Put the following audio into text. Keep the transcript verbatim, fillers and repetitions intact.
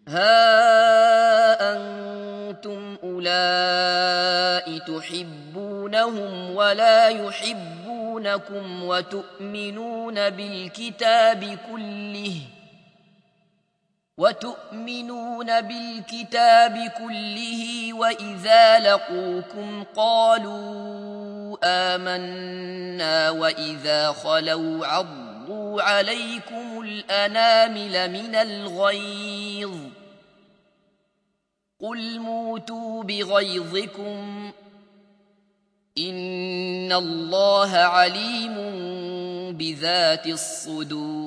ها أنتم أولئك تحبونهم ولا يحبونكم وتؤمنون بالكتاب كله وتؤمنون بالكتاب كله وإذا لقوكم قالوا آمنا وإذا خلوا عضوا عليكم الأنامل من الغيظ قل موتوا بغيظكم إن الله عليم بذات الصدور